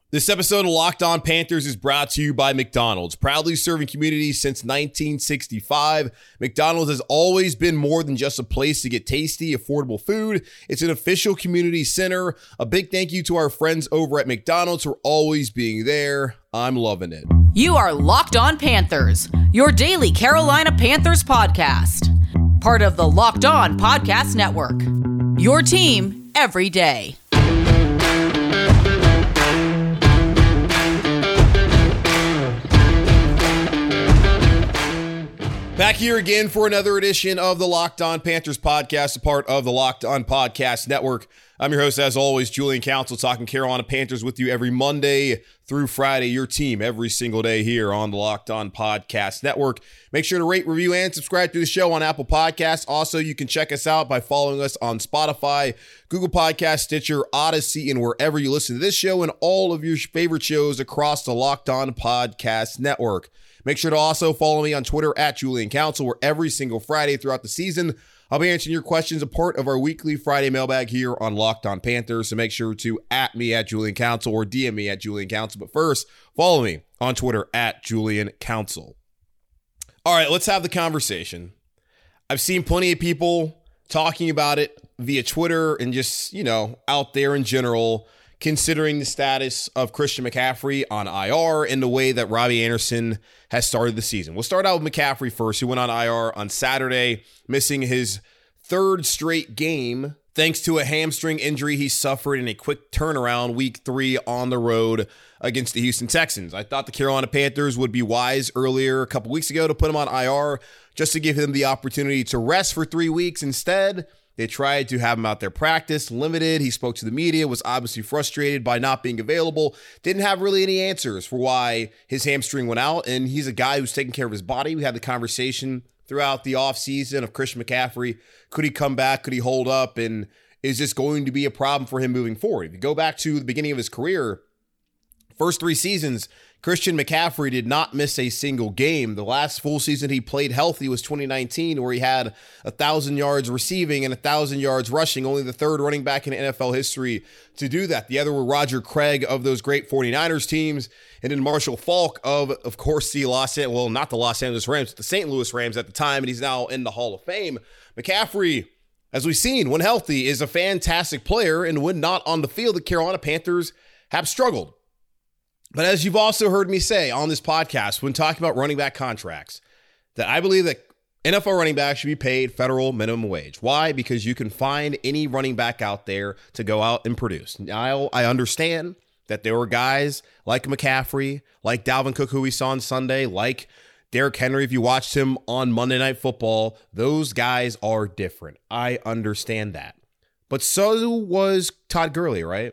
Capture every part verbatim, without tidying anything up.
This episode of Locked On Panthers is brought to you by McDonald's. Proudly serving communities since nineteen sixty-five, McDonald's has always been more than just a place to get tasty, affordable food. It's an official community center. A big thank you to our friends over at McDonald's for always being there. I'm loving it. You are Locked On Panthers, your daily Carolina Panthers podcast. Part of the Locked On Podcast Network, your team every day. Back here again for another edition of the Locked On Panthers podcast, a part of the Locked On Podcast Network. I'm your host, as always, Julian Council, talking Carolina Panthers with you every Monday through Friday, your team every single day here on the Locked On Podcast Network. Make sure to rate, review, and subscribe to the show on Apple Podcasts. Also, you can check us out by following us on Spotify, Google Podcasts, Stitcher, Odyssey, and wherever you listen to this show and all of your favorite shows across the Locked On Podcast Network. Make sure to also follow me on Twitter at Julian Council, where every single Friday throughout the season, I'll be answering your questions, a part of our weekly Friday mailbag here on Locked On Panthers. So make sure to at me at Julian Council or D M me at Julian Council. But first, follow me on Twitter at Julian Council. All right, let's have the conversation. I've seen plenty of people talking about it via Twitter and just, you know, out there in general, considering the status of Christian McCaffrey on I R and the way that Robbie Anderson has started the season. We'll start out with McCaffrey first, who went on I R on Saturday, missing his third straight game thanks to a hamstring injury he suffered in a quick turnaround week three on the road against the Houston Texans. I thought the Carolina Panthers would be wise earlier a couple weeks ago to put him on I R just to give him the opportunity to rest for three weeks. Instead, they tried to have him out there practice, limited. He spoke to the media, was obviously frustrated by not being available, didn't have really any answers for why his hamstring went out, and he's a guy who's taking care of his body. We had the conversation throughout the offseason of Christian McCaffrey. Could he come back? Could he hold up? And is this going to be a problem for him moving forward? If you go back to the beginning of his career, first three seasons, Christian McCaffrey did not miss a single game. The last full season he played healthy was twenty nineteen, where he had one thousand yards receiving and one thousand yards rushing, only the third running back in N F L history to do that. The other were Roger Craig of those great 49ers teams, and then Marshall Faulk of, of course, the Los Angeles, well, not the Los Angeles Rams, but the Saint Louis Rams at the time, and he's now in the Hall of Fame. McCaffrey, as we've seen, when healthy, is a fantastic player, and when not on the field, the Carolina Panthers have struggled. But as you've also heard me say on this podcast, when talking about running back contracts, that I believe that N F L running backs should be paid federal minimum wage. Why? Because you can find any running back out there to go out and produce. Now, I understand that there were guys like McCaffrey, like Dalvin Cook, who we saw on Sunday, like Derrick Henry, if you watched him on Monday Night Football. Those guys are different. I understand that. But so was Todd Gurley, right?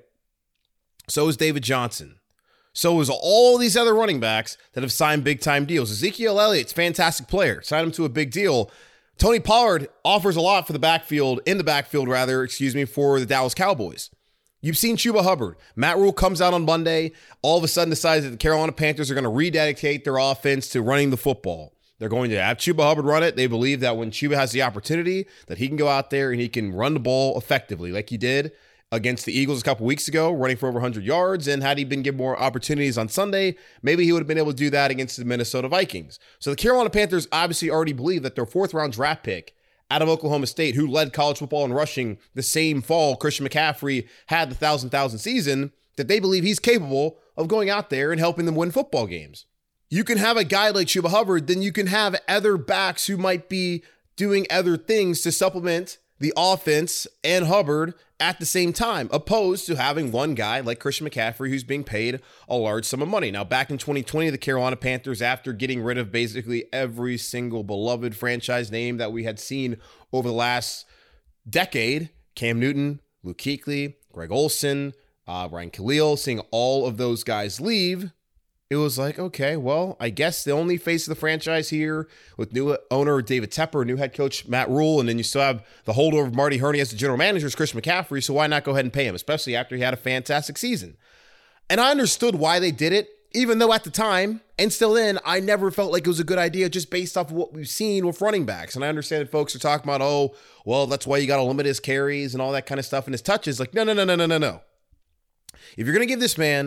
So is David Johnson. So is all these other running backs that have signed big-time deals. Ezekiel Elliott's a fantastic player. Signed him to a big deal. Tony Pollard offers a lot for the backfield, in the backfield rather, excuse me, for the Dallas Cowboys. You've seen Chuba Hubbard. Matt Rule comes out on Monday, all of a sudden decides that the Carolina Panthers are going to rededicate their offense to running the football. They're going to have Chuba Hubbard run it. They believe that when Chuba has the opportunity, that he can go out there and he can run the ball effectively like he did against the Eagles a couple weeks ago, running for over one hundred yards. And had he been given more opportunities on Sunday, maybe he would have been able to do that against the Minnesota Vikings. So the Carolina Panthers obviously already believe that their fourth round draft pick out of Oklahoma State, who led college football in rushing the same fall Christian McCaffrey had the thousand thousand season, that they believe he's capable of going out there and helping them win football games. You can have a guy like Chuba Hubbard, then you can have other backs who might be doing other things to supplement the offense and Hubbard at the same time, opposed to having one guy like Christian McCaffrey who's being paid a large sum of money. Now, back in twenty twenty, the Carolina Panthers, after getting rid of basically every single beloved franchise name that we had seen over the last decade, Cam Newton, Luke Kuechly, Greg Olsen, uh, Ryan Khalil, seeing all of those guys leave, it was like, okay, well, I guess the only face of the franchise here with new owner David Tepper, new head coach Matt Rule, and then you still have the holdover of Marty Hurney as the general manager is Christian McCaffrey, so why not go ahead and pay him, especially after he had a fantastic season? And I understood why they did it, even though at the time, and still then, I never felt like it was a good idea just based off of what we've seen with running backs. And I understand that folks are talking about, oh, well, that's why you got to limit his carries and all that kind of stuff and his touches. Like, no, no, no, no, no, no, no. If you're going to give this man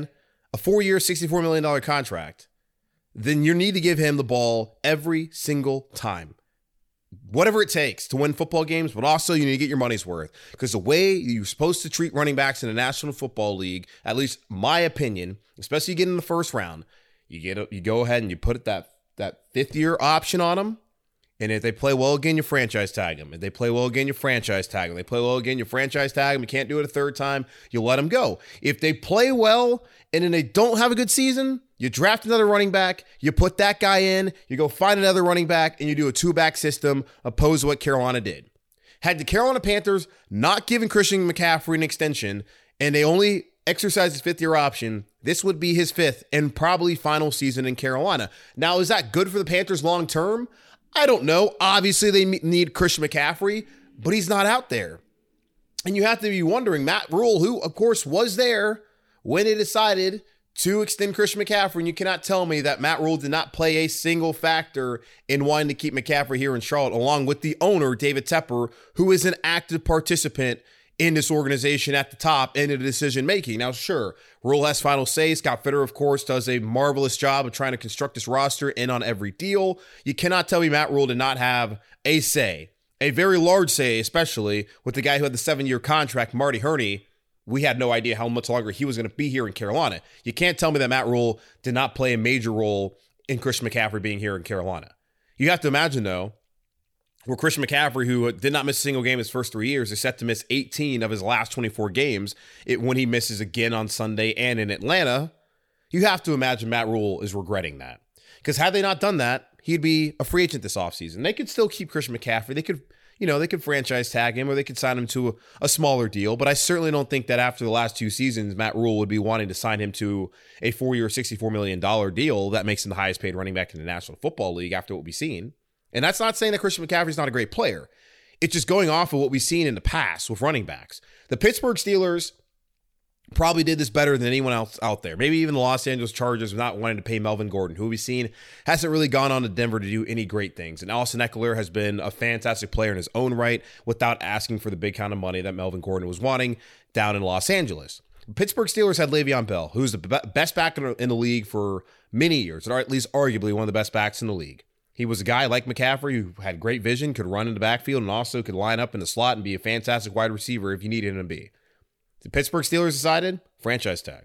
a four-year, sixty-four million dollars contract, then you need to give him the ball every single time. Whatever it takes to win football games, but also you need to get your money's worth. Because the way you're supposed to treat running backs in the National Football League, at least my opinion, especially you get in the first round, you get a, you go ahead and you put that, that fifth-year option on them. And if they play well again, you franchise tag them. If they play well again, you franchise tag them. They play well again, you franchise tag them. You can't do it a third time, you let them go. If they play well and then they don't have a good season, you draft another running back, you put that guy in, you go find another running back, and you do a two-back system opposed to what Carolina did. Had the Carolina Panthers not given Christian McCaffrey an extension and they only exercised his fifth-year option, this would be his fifth and probably final season in Carolina. Now, is that good for the Panthers long-term? I don't know. Obviously, they need Christian McCaffrey, but he's not out there. And you have to be wondering, Matt Rule, who, of course, was there when they decided to extend Christian McCaffrey, and you cannot tell me that Matt Rule did not play a single factor in wanting to keep McCaffrey here in Charlotte, along with the owner, David Tepper, who is an active participant in this organization at the top and in the decision-making. Now, sure, Rule has final say. Scott Fitter, of course, does a marvelous job of trying to construct this roster in on every deal. You cannot tell me Matt Rule did not have a say, a very large say, especially with the guy who had the seven-year contract, Marty Hurney. We had no idea how much longer he was going to be here in Carolina. You can't tell me that Matt Rule did not play a major role in Christian McCaffrey being here in Carolina. You have to imagine, though, where Christian McCaffrey, who did not miss a single game his first three years, is set to miss eighteen of his last twenty-four games it, when he misses again on Sunday and in Atlanta. You have to imagine Matt Rule is regretting that. Because had they not done that, he'd be a free agent this offseason. They could still keep Christian McCaffrey. They could, you know, they could franchise tag him or they could sign him to a, a smaller deal. But I certainly don't think that after the last two seasons, Matt Rule would be wanting to sign him to a four-year, sixty-four million dollars deal that makes him the highest paid running back in the National Football League after what we've seen. And that's not saying that Christian McCaffrey's not a great player. It's just going off of what we've seen in the past with running backs. The Pittsburgh Steelers probably did this better than anyone else out there. Maybe even the Los Angeles Chargers not wanting to pay Melvin Gordon, who we've seen hasn't really gone on to Denver to do any great things. And Austin Eckler has been a fantastic player in his own right without asking for the big kind of money that Melvin Gordon was wanting down in Los Angeles. The Pittsburgh Steelers had Le'Veon Bell, who's the best back in the league for many years, or at least arguably one of the best backs in the league. He was a guy like McCaffrey who had great vision, could run in the backfield, and also could line up in the slot and be a fantastic wide receiver if you needed him to be. The Pittsburgh Steelers decided, franchise tag.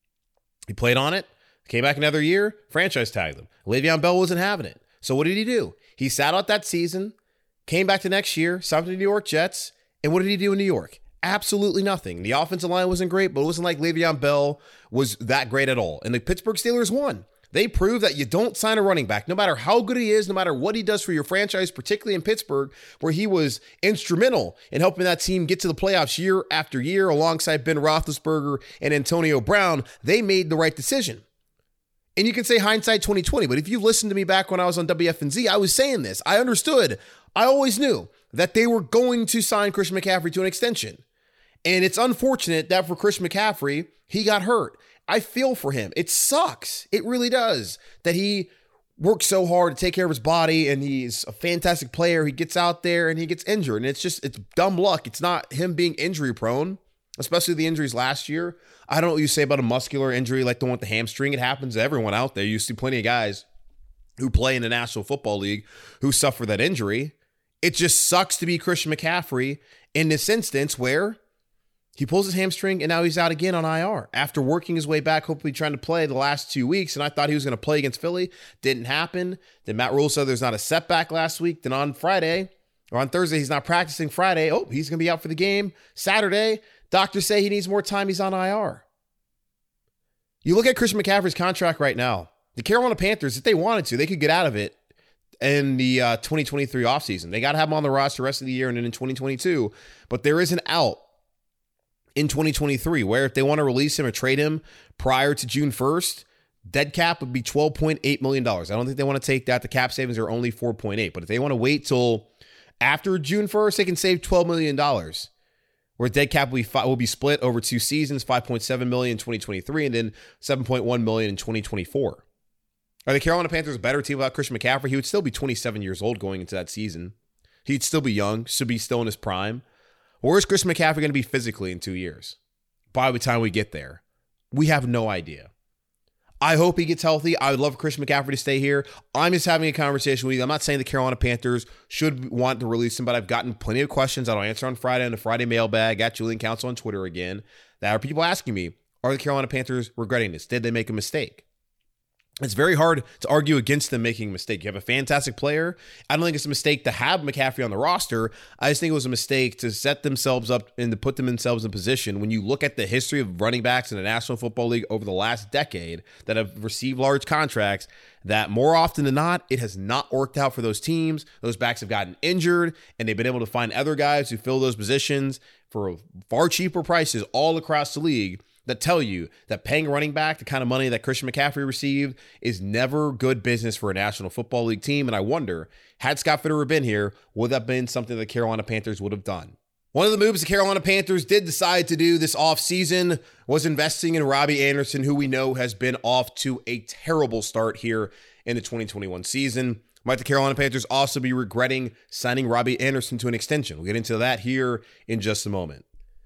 He played on it, came back another year, franchise tagged him. Le'Veon Bell wasn't having it. So what did he do? He sat out that season, came back the next year, signed to the New York Jets, and what did he do in New York? Absolutely nothing. The offensive line wasn't great, but it wasn't like Le'Veon Bell was that great at all. And the Pittsburgh Steelers won. They prove that you don't sign a running back, no matter how good he is, no matter what he does for your franchise, particularly in Pittsburgh, where he was instrumental in helping that team get to the playoffs year after year alongside Ben Roethlisberger and Antonio Brown. They made the right decision. And you can say hindsight twenty twenty, but if you listened to me back when I was on W F N Z, I was saying this. I understood. I always knew that they were going to sign Christian McCaffrey to an extension. And it's unfortunate that for Christian McCaffrey, he got hurt. I feel for him. It sucks. It really does that he works so hard to take care of his body and he's a fantastic player. He gets out there and he gets injured and it's just, it's dumb luck. It's not him being injury prone, especially the injuries last year. I don't know what you say about a muscular injury like the one with the hamstring. It happens to everyone out there. You see plenty of guys who play in the National Football League who suffer that injury. It just sucks to be Christian McCaffrey in this instance where he pulls his hamstring, and now he's out again on I R after working his way back, hopefully trying to play the last two weeks. And I thought he was going to play against Philly. Didn't happen. Then Matt Rule said there's not a setback last week. Then on Friday, or on Thursday, he's not practicing Friday. Oh, he's going to be out for the game. Saturday, doctors say he needs more time. He's on I R. You look at Christian McCaffrey's contract right now. The Carolina Panthers, if they wanted to, they could get out of it in the uh, twenty twenty-three offseason. They got to have him on the roster the rest of the year and then in twenty twenty-two. But there is an out in twenty twenty-three, where if they want to release him or trade him prior to June first, dead cap would be twelve point eight million dollars. I don't think they want to take that. The cap savings are only four point eight. But if they want to wait till after June first, they can save twelve million dollars. Where dead cap will be, will be split over two seasons, five point seven million dollars in twenty twenty-three and then seven point one million dollars in twenty twenty-four. Are the Carolina Panthers a better team without Christian McCaffrey? He would still be twenty-seven years old going into that season. He'd still be young, should be still in his prime. Where is Christian McCaffrey going to be physically in two years? By the time we get there, we have no idea. I hope he gets healthy. I would love Christian McCaffrey to stay here. I'm just having a conversation with you. I'm not saying the Carolina Panthers should want to release him, but I've gotten plenty of questions that I'll answer on Friday on the Friday mailbag at Julian Council on Twitter again. That are people asking me, are the Carolina Panthers regretting this? Did they make a mistake? It's very hard to argue against them making a mistake. You have a fantastic player. I don't think it's a mistake to have McCaffrey on the roster. I just think it was a mistake to set themselves up and to put themselves in position. When you look at the history of running backs in the National Football League over the last decade that have received large contracts, that more often than not, it has not worked out for those teams. Those backs have gotten injured, and they've been able to find other guys who fill those positions for far cheaper prices all across the league, that tell you that paying a running back the kind of money that Christian McCaffrey received is never good business for a National Football League team. And I wonder, had Scott Fitterer been here, would that have been something the Carolina Panthers would have done? One of the moves the Carolina Panthers did decide to do this offseason was investing in Robbie Anderson, who we know has been off to a terrible start here in the twenty twenty-one season. Might the Carolina Panthers also be regretting signing Robbie Anderson to an extension? We'll get into that here in just a moment.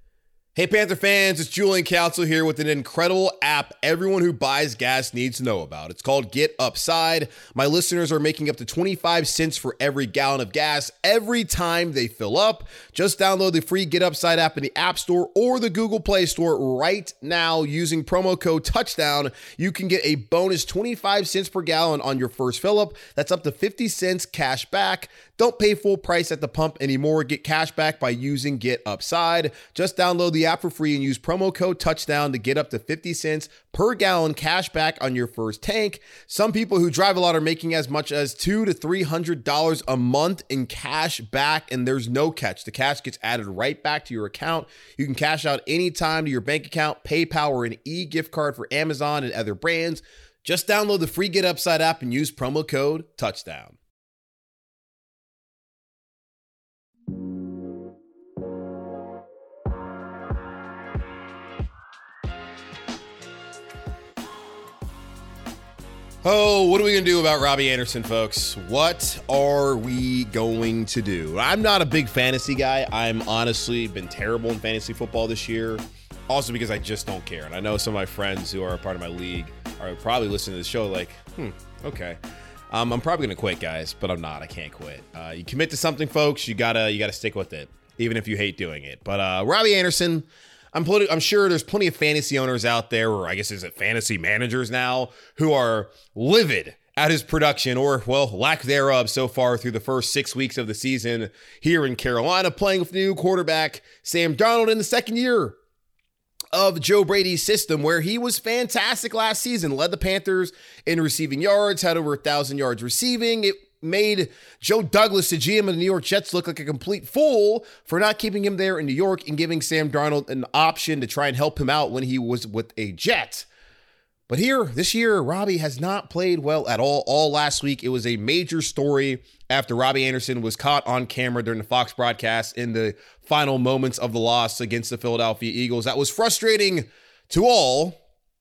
Hey Panther fans, it's Julian Council here with an incredible app everyone who buys gas needs to know about. It's called Get Upside. My listeners are making up to twenty-five cents for every gallon of gas every time they fill up. Just download the free Get Upside app in the App Store or the Google Play Store right now using promo code Touchdown. You can get a bonus twenty-five cents per gallon on your first fill up. That's up to fifty cents cash back. Don't pay full price at the pump anymore. Get cash back by using Get Upside. Just download the app for free and use promo code Touchdown to get up to fifty cents per gallon cash back on your first tank. Some people who drive a lot are making as much as two to three hundred dollars a month in cash back, and there's no catch. The cash gets added right back to your account. You can cash out anytime to your bank account, PayPal, or an e-gift card for Amazon and other brands. Just download the free Get Upside app and use promo code Touchdown. Oh, what are we going to do about Robbie Anderson, folks? What are we going to do? I'm not a big fantasy guy. I'm honestly been terrible in fantasy football this year. Also because I just don't care. And I know some of my friends who are a part of my league are probably listening to the show like, hmm, okay. Um, I'm probably going to quit, guys, but I'm not. I can't quit. Uh, you commit to something, folks, you gotta you gotta stick with it, even if you hate doing it. But uh, Robbie Anderson, I'm, politi- I'm sure there's plenty of fantasy owners out there, or I guess is it fantasy managers now, who are livid at his production, or, well, lack thereof so far through the first six weeks of the season here in Carolina, playing with new quarterback Sam Darnold in the second year of Joe Brady's system, where he was fantastic last season, led the Panthers in receiving yards, had over one thousand yards receiving. It made Joe Douglas, the G M of the New York Jets, look like a complete fool for not keeping him there in New York and giving Sam Darnold an option to try and help him out when he was with a Jet. But here, this year, Robbie has not played well at all. All last week, it was a major story after Robbie Anderson was caught on camera during the Fox broadcast in the final moments of the loss against the Philadelphia Eagles. That was frustrating to all,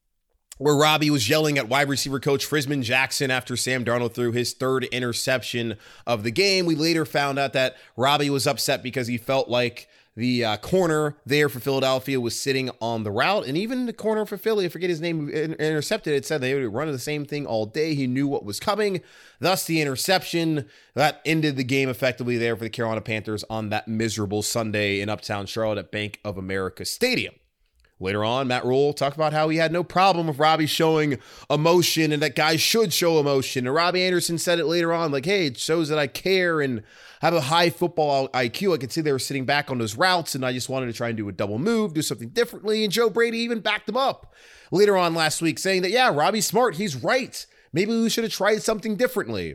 where Robbie was yelling at wide receiver coach Frisman Jackson after Sam Darnold threw his third interception of the game. We later found out that Robbie was upset because he felt like the uh, corner there for Philadelphia was sitting on the route, and even the corner for Philly, I forget his name, intercepted it, said they would run the same thing all day. He knew what was coming, thus the interception. That ended the game effectively there for the Carolina Panthers on that miserable Sunday in Uptown Charlotte at Bank of America Stadium. Later on, Matt Rhule talked about how he had no problem with Robbie showing emotion and that guys should show emotion. And Robbie Anderson said it later on, like, hey, it shows that I care and have a high football I Q. I could see they were sitting back on those routes, and I just wanted to try and do a double move, do something differently. And Joe Brady even backed him up later on last week, saying that, yeah, Robbie's smart. He's right. Maybe we should have tried something differently.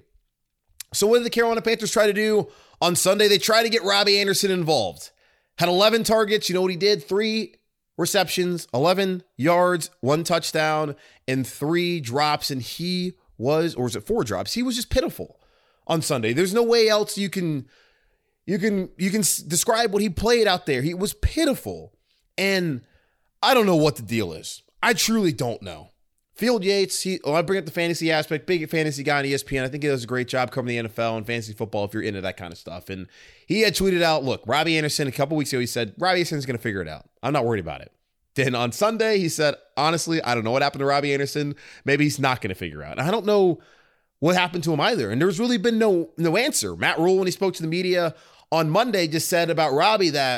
So what did the Carolina Panthers try to do on Sunday? They tried to get Robbie Anderson involved. Had eleven targets. You know what he did? Three receptions, eleven yards, one touchdown, and three drops. And he was, or was it four drops? He was just pitiful on Sunday. There's no way else you can, you can, you can describe what he played out there. He was pitiful. And I don't know what the deal is. I truly don't know. Field Yates, he, oh, I bring up the fantasy aspect, big fantasy guy on E S P N. I think he does a great job covering the N F L and fantasy football if you're into that kind of stuff. And he had tweeted out, look, Robbie Anderson, a couple weeks ago, he said, Robbie Anderson's going to figure it out. I'm not worried about it. Then on Sunday, he said, honestly, I don't know what happened to Robbie Anderson. Maybe he's not going to figure out. I don't know what happened to him either. And there's really been no, no answer. Matt Rhule, when he spoke to the media on Monday, just said about Robbie that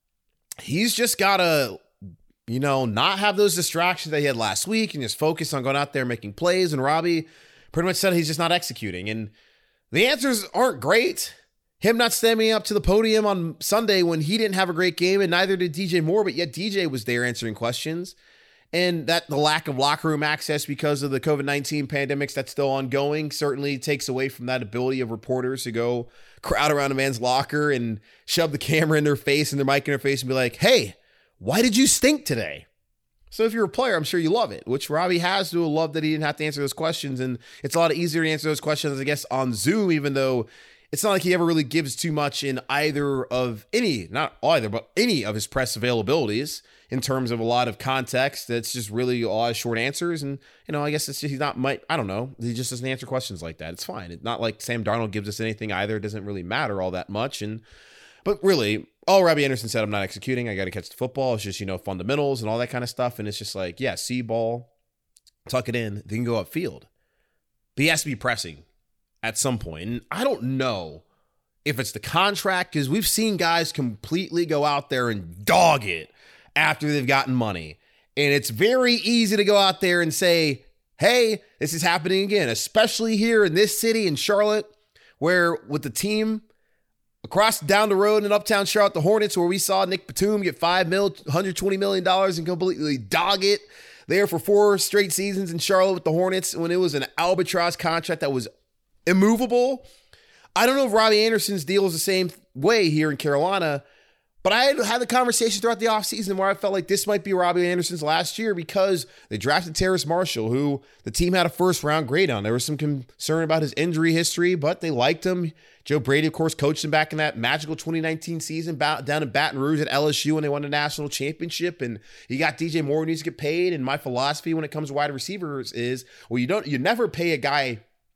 he's just got to, you know, not have those distractions that he had last week and just focus on going out there making plays. And Robbie pretty much said he's just not executing. And the answers aren't great. Him not standing up to the podium on Sunday when he didn't have a great game, and neither did D J Moore, but yet D J was there answering questions. And that the lack of locker room access because of the covid nineteen pandemics that's still ongoing certainly takes away from that ability of reporters to go crowd around a man's locker and shove the camera in their face and their mic in their face and be like, hey, why did you stink today? So if you're a player, I'm sure you love it, which Robbie has to love that he didn't have to answer those questions. And it's a lot easier to answer those questions, I guess, on Zoom, even though it's not like he ever really gives too much in either of any, not either, but any of his press availabilities in terms of a lot of context. It's just really a lot of short answers. And, you know, I guess it's just, he's not, might, I don't know. He just doesn't answer questions like that. It's fine. It's not like Sam Darnold gives us anything either. It doesn't really matter all that much. And, but really, all Robbie Anderson said, I'm not executing. I got to catch the football. It's just, you know, fundamentals and all that kind of stuff. And it's just like, yeah, see ball, tuck it in, then go upfield. But he has to be pressing at some point. And I don't know if it's the contract, because we've seen guys completely go out there and dog it after they've gotten money. And it's very easy to go out there and say, hey, this is happening again, especially here in this city in Charlotte, where with the team across down the road in uptown Charlotte, the Hornets, where we saw Nick Batum get five mil, one hundred twenty million dollars and completely dog it there for four straight seasons in Charlotte with the Hornets when it was an albatross contract that was immovable. I don't know if Robbie Anderson's deal is the same way here in Carolina, but I had had the conversation throughout the offseason where I felt like this might be Robbie Anderson's last year because they drafted Terrace Marshall, who the team had a first round grade on. There was some concern about his injury history, but they liked him. Joe Brady, of course, coached him back in that magical twenty nineteen season down in Baton Rouge at L S U when they won the national championship. And he got D J Moore who needs to get paid. And my philosophy when it comes to wide receivers is, well, you don't, you never pay a guy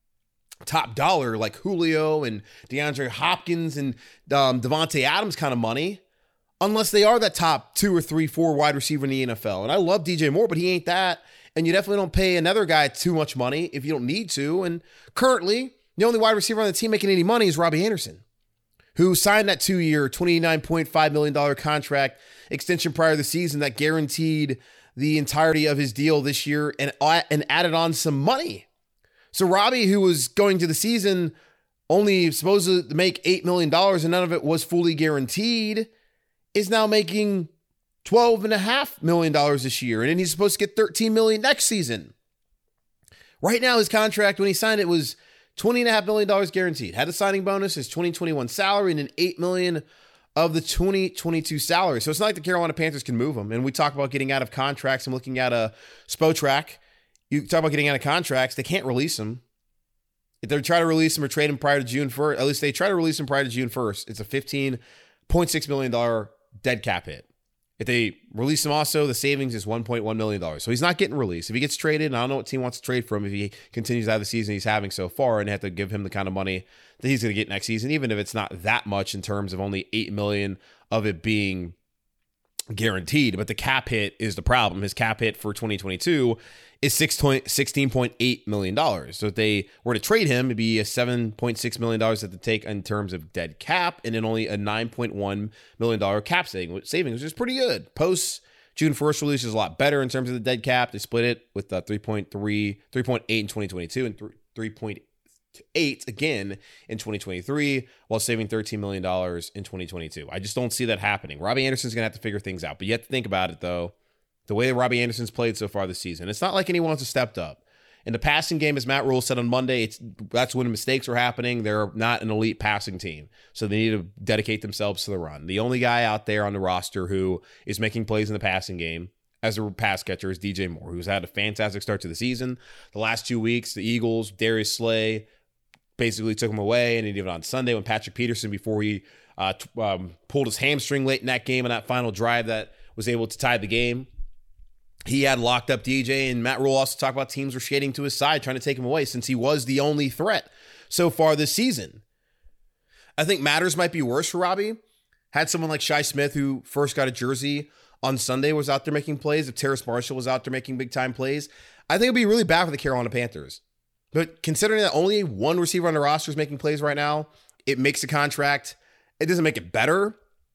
top dollar like Julio and DeAndre Hopkins and um, Devontae Adams kind of money unless they are that top two or three, four wide receiver in the N F L. And I love D J Moore, but he ain't that. And you definitely don't pay another guy too much money if you don't need to. And currently, the only wide receiver on the team making any money is Robbie Anderson, who signed that two-year, twenty-nine point five million dollars contract extension prior to the season that guaranteed the entirety of his deal this year and, and added on some money. So Robbie, who was going to the season only supposed to make eight million dollars and none of it was fully guaranteed, is now making twelve point five million dollars this year. And then he's supposed to get thirteen million dollars next season. Right now, his contract, when he signed it, was twenty point five million dollars guaranteed. Had a signing bonus, his twenty twenty-one salary, and then eight million dollars of the twenty twenty-two salary. So it's not like the Carolina Panthers can move him. And we talk about getting out of contracts and looking at a Spotrac. You talk about getting out of contracts, they can't release him. If they try to release him or trade him prior to June first, at least they try to release him prior to June first, it's a fifteen point six million dollars dead cap hit. If they release him also, the savings is one point one million dollars. So he's not getting released. If he gets traded, and I don't know what team wants to trade for him if he continues to have the season he's having so far and they have to give him the kind of money that he's going to get next season, even if it's not that much in terms of only eight million dollars of it being guaranteed. But the cap hit is the problem. His cap hit for twenty twenty-two is sixteen point eight million dollars. So if they were to trade him, it'd be a seven point six million dollars that they take in terms of dead cap, and then only a nine point one million dollars cap savings, which is pretty good. Post June first release is a lot better in terms of the dead cap. They split it with the three point three, three point eight in twenty twenty-two and three point eight again in twenty twenty-three, while saving thirteen million dollars in twenty twenty-two. I just don't see that happening. Robbie Anderson's going to have to figure things out, but you have to think about it, though. The way that Robbie Anderson's played so far this season, it's not like anyone's stepped up. In the passing game, as Matt Rhule said on Monday, it's that's when mistakes are happening. They're not an elite passing team, so they need to dedicate themselves to the run. The only guy out there on the roster who is making plays in the passing game as a pass catcher is D J Moore, who's had a fantastic start to the season. The last two weeks, the Eagles, Darius Slay basically took him away, and even on Sunday when Patrick Peterson, before he uh, t- um, pulled his hamstring late in that game in that final drive that was able to tie the game, he had locked up D J, and Matt Rhule also talked about teams were shading to his side, trying to take him away since he was the only threat so far this season. I think matters might be worse for Robbie. Had someone like Shi Smith, who first got a jersey on Sunday was out there making plays, if Terrace Marshall was out there making big time plays, I think it'd be really bad for the Carolina Panthers. But considering that only one receiver on the roster is making plays right now, it makes the contract, it doesn't make it better,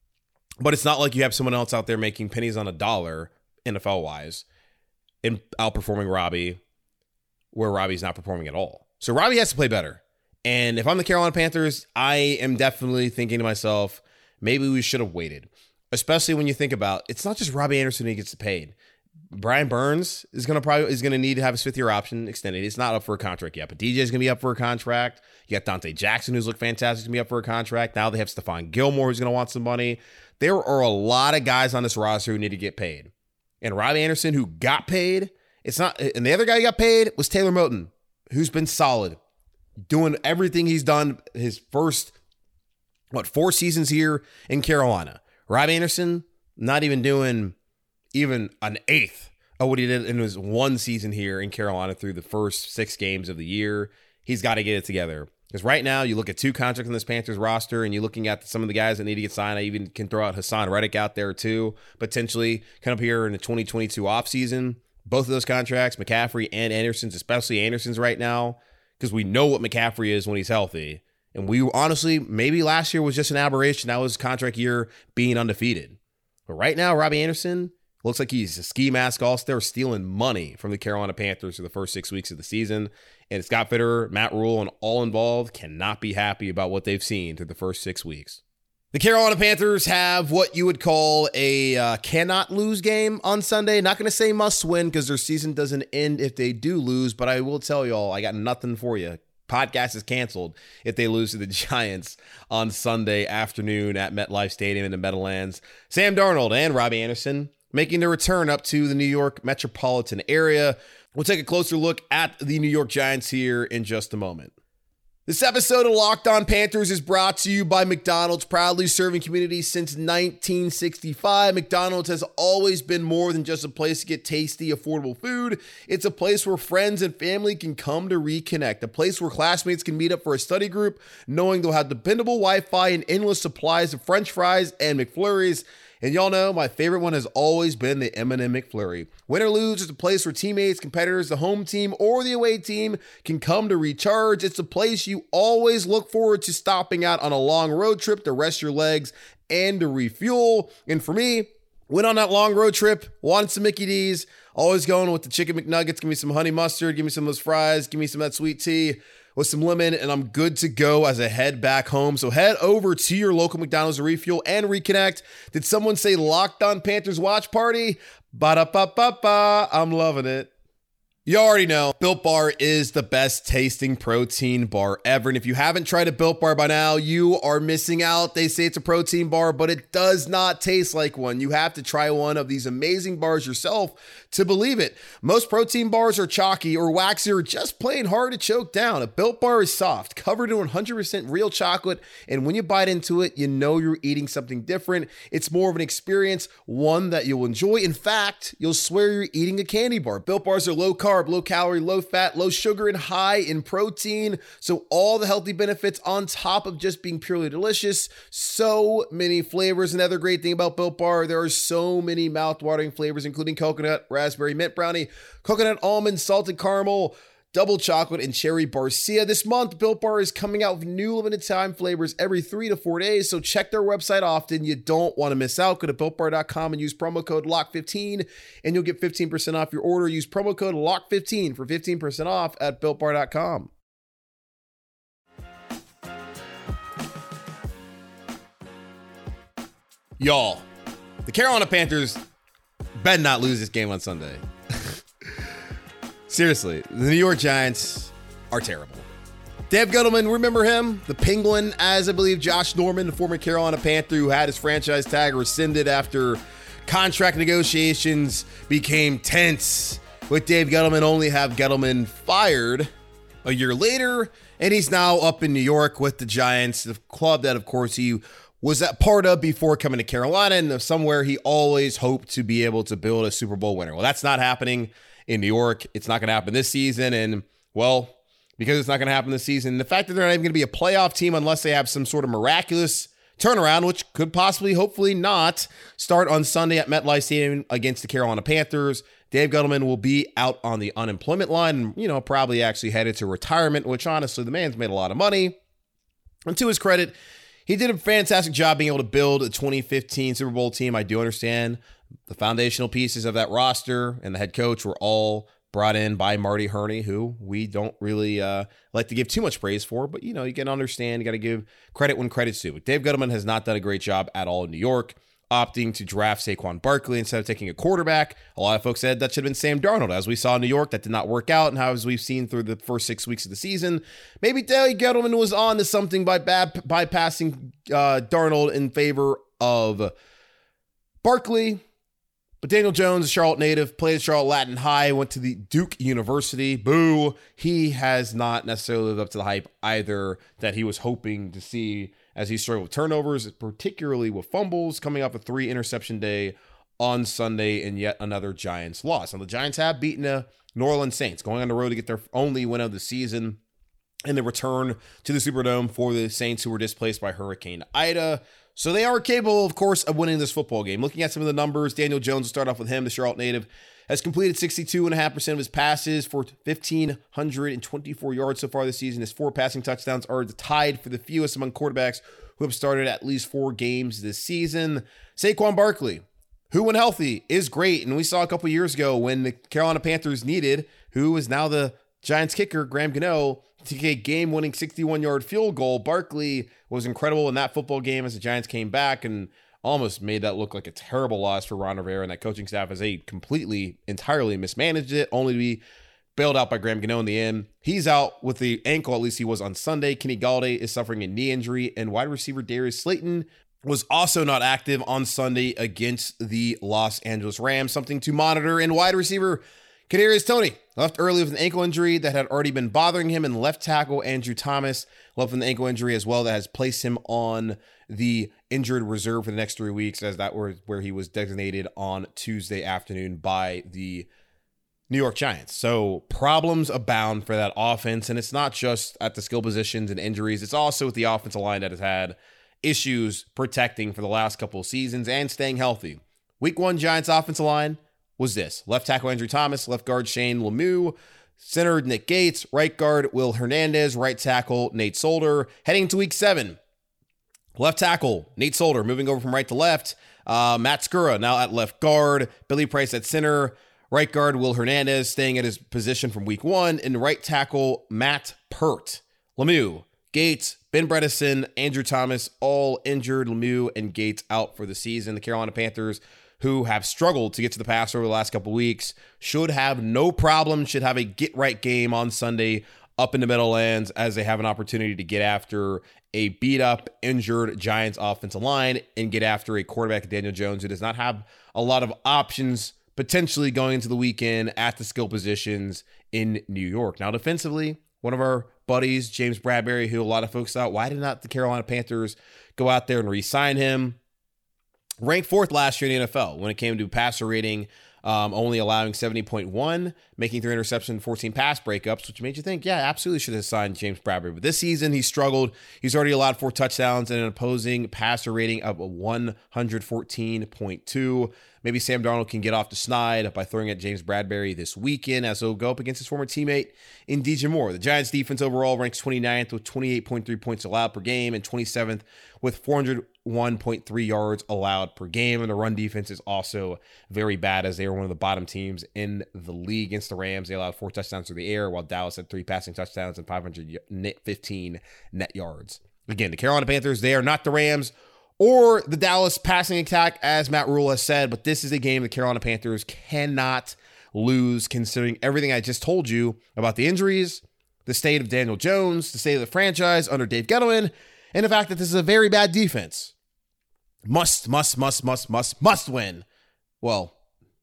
but it's not like you have someone else out there making pennies on a dollar N F L-wise and outperforming Robbie where Robbie's not performing at all. So Robbie has to play better. And if I'm the Carolina Panthers, I am definitely thinking to myself, maybe we should have waited. Especially when you think about, it's not just Robbie Anderson who gets paid. Brian Burns is going to probably is going to need to have his fifth year option extended. It's not up for a contract yet, but D J is going to be up for a contract. You got Dante Jackson, who's looked fantastic, to be up for a contract. Now they have Stephon Gilmore, who's going to want some money. There are a lot of guys on this roster who need to get paid. And Robbie Anderson, who got paid, it's not. And the other guy who got paid was Taylor Moton, who's been solid, doing everything he's done his first what four seasons here in Carolina. Robbie Anderson not even doing even an eighth of what he did in his one season here in Carolina through the first six games of the year. He's got to get it together. Because right now, you look at two contracts on this Panthers roster, and you're looking at some of the guys that need to get signed. I even can throw out Hassan Reddick out there too, potentially come up here in the twenty twenty-two offseason. Both of those contracts, McCaffrey and Anderson's, especially Anderson's right now, because we know what McCaffrey is when he's healthy. And we honestly, maybe last year was just an aberration. That was contract year being undefeated. But right now, Robbie Anderson looks like he's a ski mask all-star stealing money from the Carolina Panthers for the first six weeks of the season. And Scott Fitterer, Matt Rule, and all involved cannot be happy about what they've seen through the first six weeks. The Carolina Panthers have what you would call a uh, cannot lose game on Sunday. Not going to say must win because their season doesn't end if they do lose, but I will tell y'all, I got nothing for you. Podcast is canceled if they lose to the Giants on Sunday afternoon at MetLife Stadium in the Meadowlands. Sam Darnold and Robbie Anderson making their return up to the New York metropolitan area. We'll take a closer look at the New York Giants here in just a moment. This episode of Locked On Panthers is brought to you by McDonald's, proudly serving communities since nineteen sixty-five. McDonald's has always been more than just a place to get tasty, affordable food. It's a place where friends and family can come to reconnect, a place where classmates can meet up for a study group, knowing they'll have dependable Wi-Fi and endless supplies of French fries and McFlurries. And y'all know my favorite one has always been the M and M McFlurry. Win or lose, it's a place where teammates, competitors, the home team, or the away team can come to recharge. It's a place you always look forward to stopping out on a long road trip to rest your legs and to refuel. And for me, went on that long road trip, wanted some Mickey D's, always going with the chicken McNuggets. Give me some honey mustard, give me some of those fries, give me some of that sweet tea with some lemon, and I'm good to go as I head back home. So head over to your local McDonald's to refuel and reconnect. Did someone say Locked On Panthers watch party? Ba-da-ba-ba-ba. I'm loving it. You already know, Built Bar is the best tasting protein bar ever. And if you haven't tried a Built Bar by now, you are missing out. They say it's a protein bar, but it does not taste like one. You have to try one of these amazing bars yourself to believe it. Most protein bars are chalky or waxy or just plain hard to choke down. A Built Bar is soft, covered in one hundred percent real chocolate, and when you bite into it, you know you're eating something different. It's more of an experience, one that you'll enjoy. In fact, you'll swear you're eating a candy bar. Built Bars are low carb, low calorie, low fat, low sugar, and high in protein. So all the healthy benefits on top of just being purely delicious. So many flavors. Another great thing about Built Bar, there are so many mouth-watering flavors, including coconut, raspberry, mint brownie, coconut almond, salted caramel, double chocolate, and cherry barcia. This month, Built Bar is coming out with new limited time flavors every three to four days, so check their website often. You don't want to miss out. Go to built bar dot com and use promo code lock fifteen, and you'll get fifteen percent off your order. Use promo code lock fifteen for fifteen percent off at built bar dot com. Y'all, the Carolina Panthers better not lose this game on Sunday. Seriously, the New York Giants are terrible. Dave Gettleman, remember him? The Penguin, as I believe Josh Norman, the former Carolina Panther who had his franchise tag rescinded after contract negotiations became tense, with Dave Gettleman only have Gettleman fired a year later, and he's now up in New York with the Giants, the club that, of course, he was a part of before coming to Carolina, and somewhere he always hoped to be able to build a Super Bowl winner. Well, that's not happening in New York. It's not going to happen this season. And, well, because it's not going to happen this season, the fact that they're not even going to be a playoff team unless they have some sort of miraculous turnaround, which could possibly, hopefully not, start on Sunday at MetLife Stadium against the Carolina Panthers. Dave Gettleman will be out on the unemployment line and, you know, probably actually headed to retirement, which honestly, the man's made a lot of money. And to his credit, he did a fantastic job being able to build a twenty fifteen Super Bowl team. I do understand the foundational pieces of that roster and the head coach were all brought in by Marty Hurney, who we don't really uh, like to give too much praise for, but, you know, you can understand, you got to give credit when credit's due. Dave Gettleman has not done a great job at all in New York, opting to draft Saquon Barkley instead of taking a quarterback. A lot of folks said that should have been Sam Darnold. As we saw in New York, that did not work out, and how as we've seen through the first six weeks of the season, maybe Dave Gettleman was on to something by bad, bypassing uh, Darnold in favor of Barkley. But Daniel Jones, a Charlotte native, played at Charlotte Latin High, went to the Duke University. Boo. He has not necessarily lived up to the hype either that he was hoping to see as he struggled with turnovers, particularly with fumbles, coming off a three interception day on Sunday in yet another Giants loss. Now, the Giants have beaten the New Orleans Saints, going on the road to get their only win of the season in the return to the Superdome for the Saints, who were displaced by Hurricane Ida. So they are capable, of course, of winning this football game. Looking at some of the numbers, Daniel Jones, will start off with him, the Charlotte native, has completed sixty-two point five percent of his passes for one thousand five hundred twenty-four yards so far this season. His four passing touchdowns are tied for the fewest among quarterbacks who have started at least four games this season. Saquon Barkley, who when healthy is great, and we saw a couple years ago when the Carolina Panthers needed, who is now the Giants kicker, Graham Gano, to get a game-winning sixty-one-yard field goal. Barkley was incredible in that football game as the Giants came back and almost made that look like a terrible loss for Ron Rivera and that coaching staff as they completely, entirely mismanaged it, only to be bailed out by Graham Gano in the end. He's out with the ankle, at least he was on Sunday. Kenny Galladay is suffering a knee injury, and wide receiver Darius Slayton was also not active on Sunday against the Los Angeles Rams. Something to monitor. And wide receiver Kadarius Toney left early with an ankle injury that had already been bothering him, and left tackle Andrew Thomas left with an ankle injury as well that has placed him on the injured reserve for the next three weeks, as that was where he was designated on Tuesday afternoon by the New York Giants. So problems abound for that offense, and it's not just at the skill positions and injuries. It's also with the offensive line that has had issues protecting for the last couple of seasons and staying healthy. Week one Giants offensive line was this: left tackle Andrew Thomas, left guard Shane Lemieux, center Nick Gates, right guard Will Hernandez, right tackle Nate Solder. Heading to week seven, left tackle Nate Solder moving over from right to left. Uh, Matt Skura now at left guard, Billy Price at center, right guard Will Hernandez staying at his position from week one, and right tackle Matt Pert. Lemieux, Gates, Ben Bredesen, Andrew Thomas, all injured. Lemieux and Gates out for the season. The Carolina Panthers, who have struggled to get to the pass over the last couple weeks, should have no problem, should have a get-right game on Sunday up in the Meadowlands as they have an opportunity to get after a beat-up, injured Giants offensive line and get after a quarterback, Daniel Jones, who does not have a lot of options potentially going into the weekend at the skill positions in New York. Now, defensively, one of our buddies, James Bradbury, who a lot of folks thought, why did not the Carolina Panthers go out there and re-sign him? Ranked fourth last year in the N F L when it came to passer rating, um, only allowing seventy point one, making three interceptions, fourteen pass breakups, which made you think, yeah, absolutely should have signed James Bradbury. But this season, he struggled. He's already allowed four touchdowns and an opposing passer rating of a one fourteen point two. Maybe Sam Darnold can get off the snide by throwing at James Bradbury this weekend, as he'll go up against his former teammate in D J Moore. The Giants defense overall ranks twenty-ninth with twenty-eight point three points allowed per game and twenty-seventh with four hundred one point three yards allowed per game. And the run defense is also very bad, as they are one of the bottom teams in the league. Against the Rams, they allowed four touchdowns through the air, while Dallas had three passing touchdowns and five hundred fifteen net yards. Again, the Carolina Panthers, they are not the Rams or the Dallas passing attack, as Matt Rhule has said, but this is a game the Carolina Panthers cannot lose, considering everything I just told you about the injuries, the state of Daniel Jones, the state of the franchise under Dave Gettleman, and the fact that this is a very bad defense. Must, must, must, must, must, must win. Well,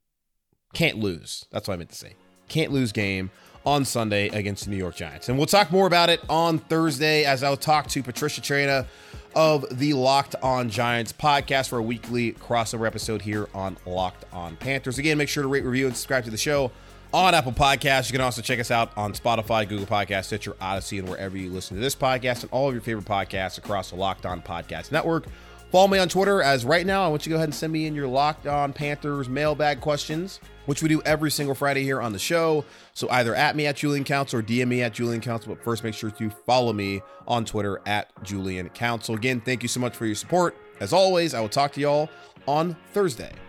can't lose. That's what I meant to say. Can't lose game on Sunday against the New York Giants. And we'll talk more about it on Thursday, as I'll talk to Patricia Traina of the Locked On Giants podcast for a weekly crossover episode here on Locked On Panthers. Again, make sure to rate, review, and subscribe to the show on Apple Podcasts. You can also check us out on Spotify, Google Podcasts, Stitcher, Odyssey, and wherever you listen to this podcast and all of your favorite podcasts across the Locked On Podcast Network. Follow me on Twitter, as right now I want you to go ahead and send me in your Locked On Panthers mailbag questions, which we do every single Friday here on the show. So either at me at Julian Council or D M me at Julian Council, but first make sure to follow me on Twitter at Julian Council. Again, thank you so much for your support. As always, I will talk to y'all on Thursday.